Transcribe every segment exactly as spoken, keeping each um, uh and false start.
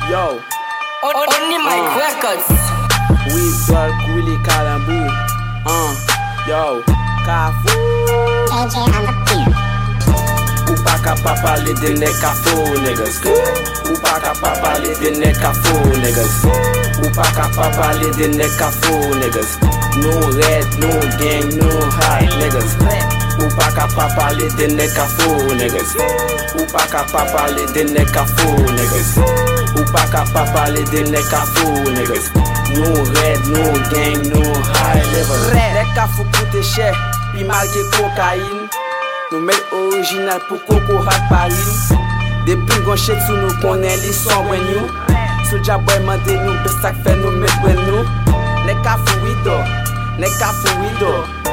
Yo, Only Mike uh. Records. We Dark Willie Calambu. Uh, yo, Cafu. A J on the beat. Ou pa kapab pale de nek kafo, niggas. Ou pa kapab pale de nek kafo, niggas. Ou pa kapab pale de nek kafo, niggas. No red, no gang, no hide, niggas. Ou pa kapab pale de nek kafo, niggas. Ou pa kapab pale de nek kafo, niggas. Ou pa kapab pale de nek kafo, niggas. No red, no gang, no high level. Nek kafo koute cher, pi malke kokain. Nou met original pou koko rat parin. Depi gon chet sou nou konen li son wen you. Soulja boy mande nou bestak fe nou met wen nou. Nek kafou wido, nek kafou wido.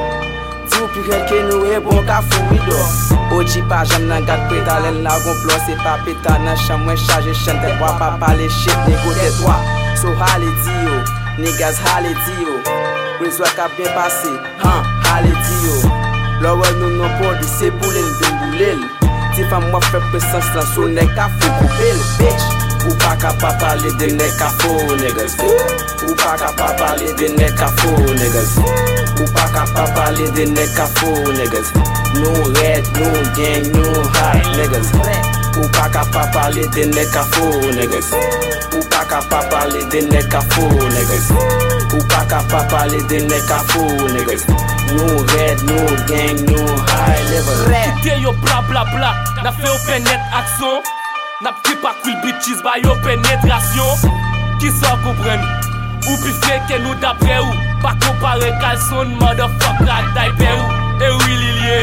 Ti ou pi relke nou e bon kafou wido. Oji pa jam nan gat pedalen la gon plon se pa peta nan chan mwen chaje chen te wap pa pale shit nego te dwa. So hale di yo, niggas hale di yo. Rezwa ka bien pase, han, hale di yo. Lorel nou non podi se boulel vin boulel. Ti fam mwa fe presens lan sou nek kafou koupel, bitch. Ou pa kapab pale de nek kafou, niggas. Ou pa kapab pale de nek kafou, niggas. Ou pa kapab pale de nek kafou, niggas. No red, no gang, no hide, niggas. Ou pa kapab pale de nek kafou, niggas. Ou pa kapab pale de nek kafou, niggas. Ou pa kapab pale de nek kafou, niggas. No red, no gang, no high level. Kite yo bla bla bla, na fe yo penet aksyon. Na pti pa kwil bitches ba yo penetrasyon. Ki sa kompren, ou pi feke nou dapre ou. Pa kompare kalson, motherfucker ak daipe ou. E wili liye,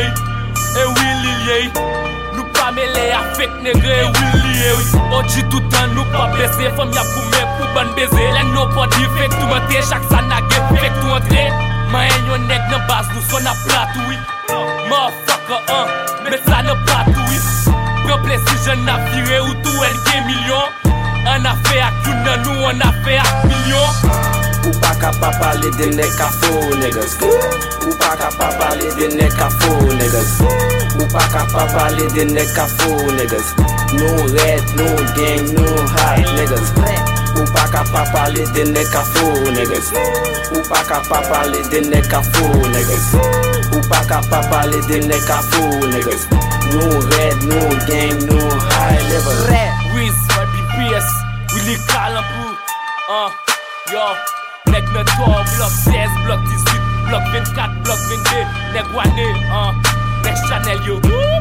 e wili liye. Nou pa mele a fek negre, e wili liye. Oji toutan nou pa blese, fam ya koume pou ban beze. Len nou podi fek tou mante, chak sa nage fek tou entre. Man yon nek nan bas nou son a platoui. Motherfucker an, met sa nan platoui. Pren plesi jen na vire ou tou el gen milyon. An a fe ak yon nan nou, an a fe ak milyon. Ou pa kapab pale de nek kafou, niggas. Ou pa kapab pale de nek kafou, niggas. Ou pa kapab pale de nek kafou, niggas. No red, no gang, no hide, niggas. Ou pa kapab pale de nek kafou, niggas. Ou pa kapab pale de nek kafou, niggas. Ou pa kapab pale de nek kafou, niggas. No red, no gang, no high level. Wiz, B P S, Willie Calambu. Uh, yo, nek ne to, blok seize, blok dix-huit, blok vingt-quatre, blok vingt-deux. Nek wane, uh, nek Chanel yo.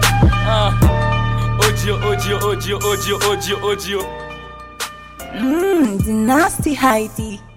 Uh, audio, audio, audio, audio, audio, audio. Mmm, the nasty Heidi.